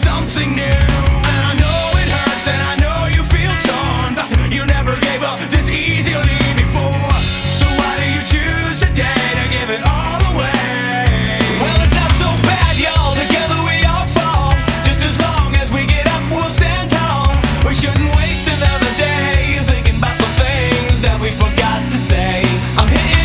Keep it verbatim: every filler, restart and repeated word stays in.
something new. And I know it hurts and I know you feel torn, but you never gave up this easily before. So why do you choose today to give it all away? Well, it's not so bad, y'all. Together we all fall. Just as long as we get up, we'll stand tall. We shouldn't waste another day thinking about the things that we forgot to say. I'm hitting